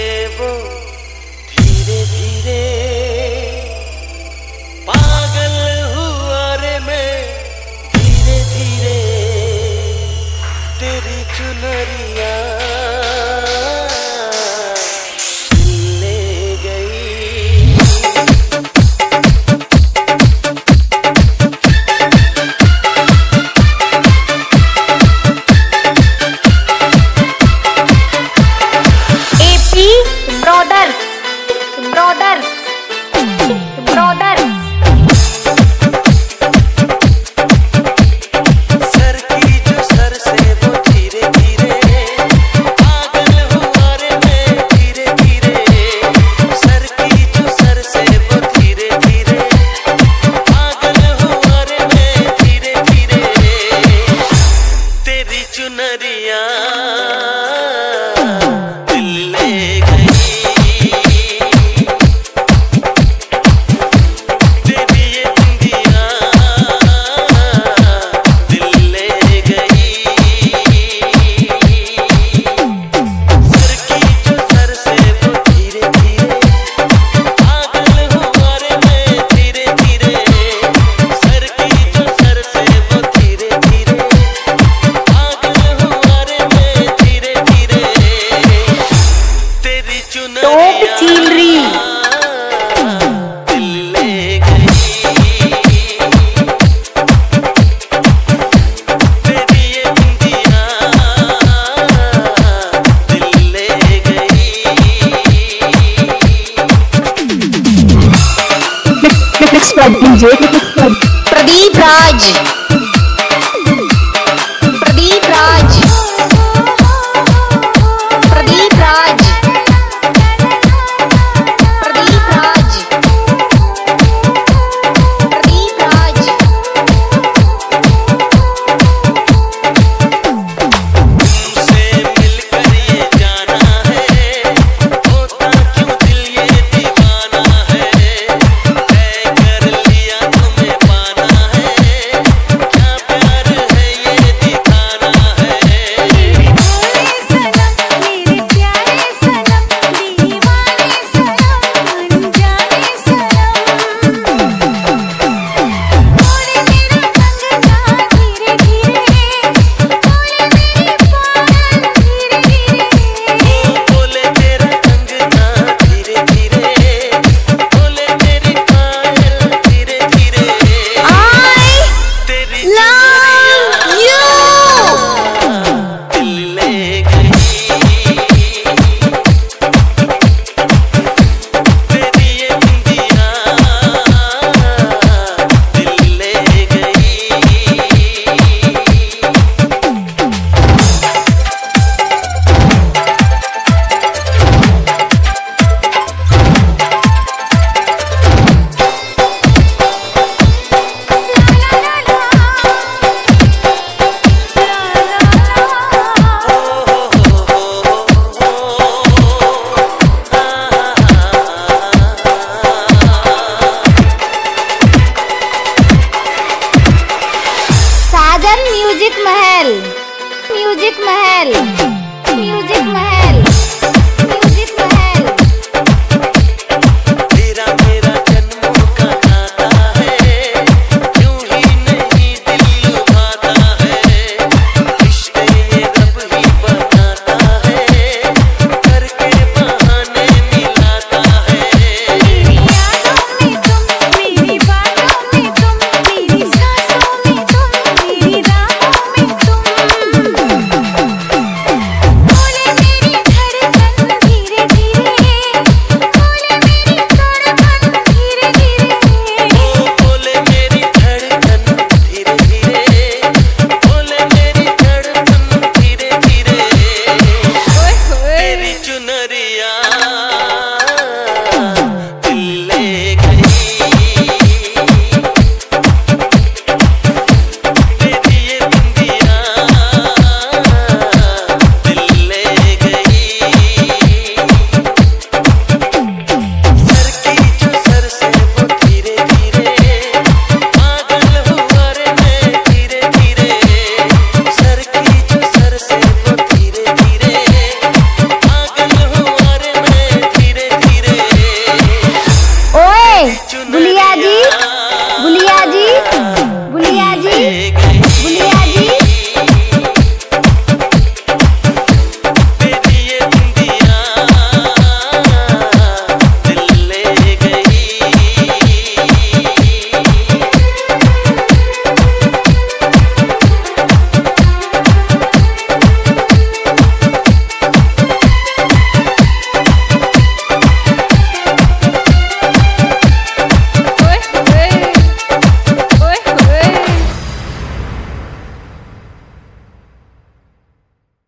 वो धीरे धीरे पागल हुआ रे मैं, धीरे धीरे तेरी चुनरिया ले गई। AP Brothers, Brothers, Brothers। सर की जो सर से वो धीरे धीरे पागल हुआ रे मैं, धीरे धीरे सर की जो सर से वो धीरे धीरे पागल हुआ रे मैं, धीरे धीरे तेरी चुनरिया दिल ले गई। तेरी ये बिंदिया दिल ले गई। सर की जो सर से वो धीरे धीरे पागल हुआ रे मैं, धीरे धीरे सर की जो सर से वो धीरे धीरे पागल हुआ रे मैं, धीरे धीरे तेरी चुनरिया चिलरी दिल ले गई। तेरी ये बिंदिया दिल ले गई। Mixed by DJ प्रदीप राज, प्रदीप राज, प्रदीप राज, प्रदीप राज, प्रदीप राज। तुमसे मिलकर ये जाना है, होता क्यों दिल ये दीवाना है। तय कर लिया तुम्हें पाना है, क्या प्यार है ये दिखाना है। मेरे प्यारे सनम, दीवाने सनम, अनजाने सनम। बोले मेरा कंगना धीरे धीरे, बोले मेरी पायल धीरे धीरे। बोले तेरा कंगना धीरे धीरे, बोले तेरी पायल धीरे धीरे तेरी Love you। दिल ले गई। तेरी ये बिंदिया दिल ले गई। साजन music Mahal, music Mahal, music Mahal, music Mahal. तेरा मेरा जन्मों का नाता है, यूं ही नहीं दिल लुभाता है। रिश्ते ये रब ही बनाता है, करके बहाने मिलाता है। मेरी यादों में तुम, मेरी बातों में तुम, मेरी सांसों में तुम, मेरी राहों में तुम। बोले मेरी धड़कन धीरे धीरे, बोले मेरी धड़कन धीरे धीरे। बोले मेरी धड़कन धीरे धीरे, बोले मेरी धड़कन धीरे धीरे तेरी चुनरिया